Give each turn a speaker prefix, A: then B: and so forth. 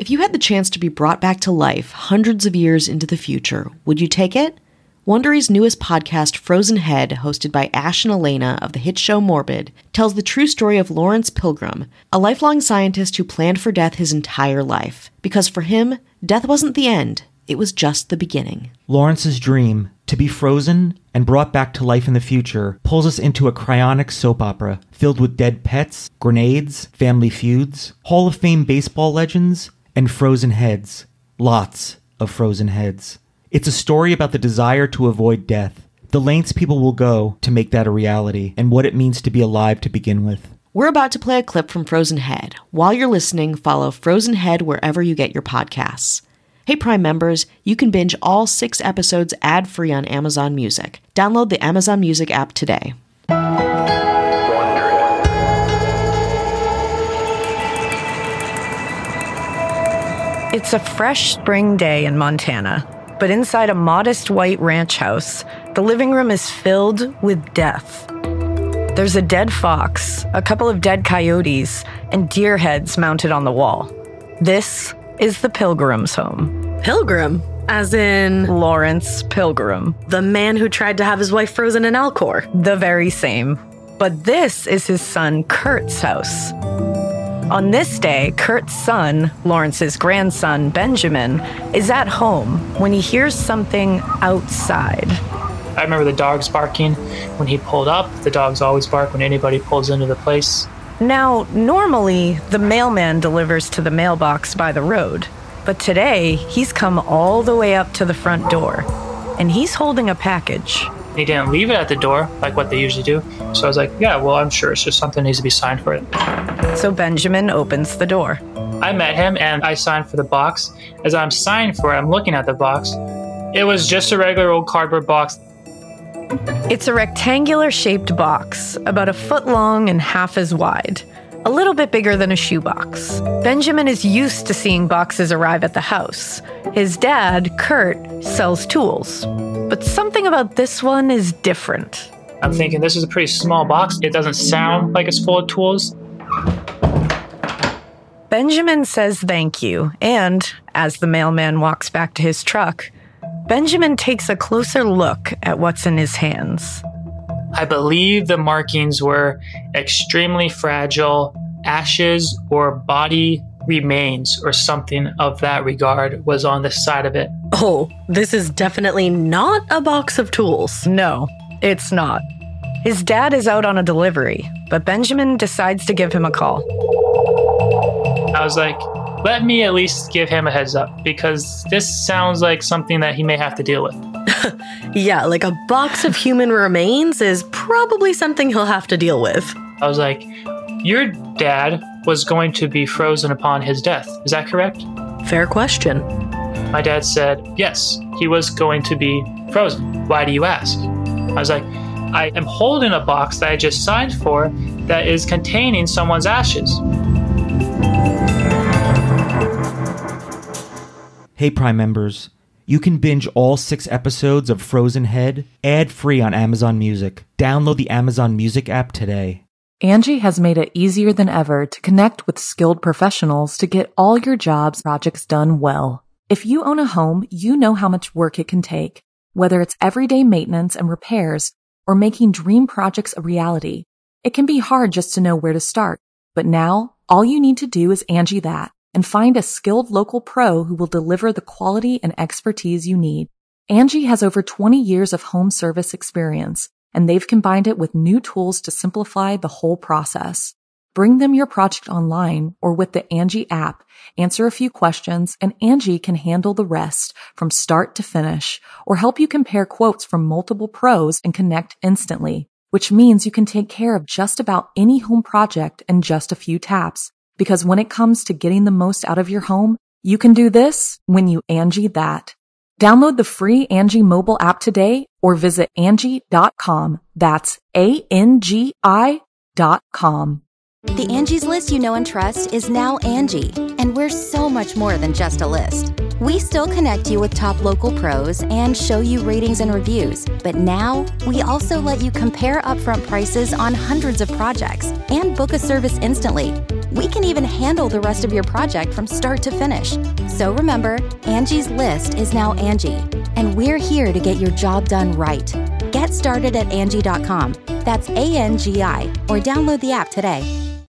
A: If you had the chance to be brought back to life hundreds of years into the future, would you take it? Wondery's newest podcast, Frozen Head, hosted by Ash and Elena of the hit show Morbid, tells the true story of Lawrence Pilgrim, a lifelong scientist who planned for death his entire life. Because for him, death wasn't the end, it was just the beginning.
B: Lawrence's dream, to be frozen and brought back to life in the future, pulls us into a cryonic soap opera filled with dead pets, grenades, family feuds, Hall of Fame baseball legends, and frozen heads. Lots of frozen heads. It's a story about the desire to avoid death, the lengths people will go to make that a reality, and what it means to be alive to begin with.
A: We're about to play a clip from Frozen Head. While you're listening, follow Frozen Head wherever you get your podcasts. Hey Prime members, you can binge all 6 episodes ad-free on Amazon Music. Download the Amazon Music app today.
C: It's a fresh spring day in Montana, but inside a modest white ranch house, the living room is filled with death. There's a dead fox, a couple of dead coyotes, and deer heads mounted on the wall. This is the Pilgrim's home.
D: Pilgrim? As in...
C: Lawrence Pilgrim.
D: The man who tried to have his wife frozen in Alcor.
C: The very same. But this is his son Kurt's house. On this day, Kurt's son, Lawrence's grandson, Benjamin, is at home when he hears something outside.
E: I remember the dogs barking when he pulled up. The dogs always bark when anybody pulls into the place.
C: Now, normally, the mailman delivers to the mailbox by the road. But today, he's come all the way up to the front door, and he's holding a package.
E: He didn't leave it at the door like what they usually do. So I was like, yeah, well, I'm sure it's just something needs to be signed for it.
C: So Benjamin opens the door.
E: I met him and I signed for the box. As I'm signing for it, I'm looking at the box. It was just a regular old cardboard box.
C: It's a rectangular-shaped box, about 1 foot long and half as wide. A little bit bigger than a shoebox. Benjamin is used to seeing boxes arrive at the house. His dad, Kurt, sells tools. But something about this one is different.
E: I'm thinking this is a pretty small box. It doesn't sound like it's full of tools.
C: Benjamin says thank you, and as the mailman walks back to his truck, Benjamin takes a closer look at what's in his hands.
E: I believe the markings were extremely fragile, ashes or body remains or something of that regard was on the side of it.
D: Oh, this is definitely not a box of tools.
C: No, it's not. His dad is out on a delivery, but Benjamin decides to give him a call.
E: I was like, let me at least give him a heads up because this sounds like something that he may have to deal with.
D: Yeah, like a box of human remains is probably something he'll have to deal with.
E: I was like, your dad was going to be frozen upon his death. Is that correct?
D: Fair question.
E: My dad said, yes, he was going to be frozen. Why do you ask? I was like, I am holding a box that I just signed for that is containing someone's ashes.
B: Hey Prime members, you can binge all 6 episodes of Frozen Head ad-free on Amazon Music. Download the Amazon Music app today.
F: Angie has made it easier than ever to connect with skilled professionals to get all your jobs projects done well. If you own a home, you know how much work it can take, whether it's everyday maintenance and repairs or making dream projects a reality. It can be hard just to know where to start, but now all you need to do is Angie that and find a skilled local pro who will deliver the quality and expertise you need. Angie has over 20 years of home service experience, and they've combined it with new tools to simplify the whole process. Bring them your project online or with the Angie app, answer a few questions, and Angie can handle the rest from start to finish or help you compare quotes from multiple pros and connect instantly, which means you can take care of just about any home project in just a few taps. Because when it comes to getting the most out of your home, you can do this when you Angie that. Download the free Angie mobile app today or visit Angie.com. That's ANGI.com.
G: The Angie's List you know and trust is now Angie, and we're so much more than just a list. We still connect you with top local pros and show you ratings and reviews, but now we also let you compare upfront prices on hundreds of projects and book a service instantly. We can even handle the rest of your project from start to finish. So remember, Angie's List is now Angie, and we're here to get your job done right. Get started at Angie.com. That's ANGI, or download the app today.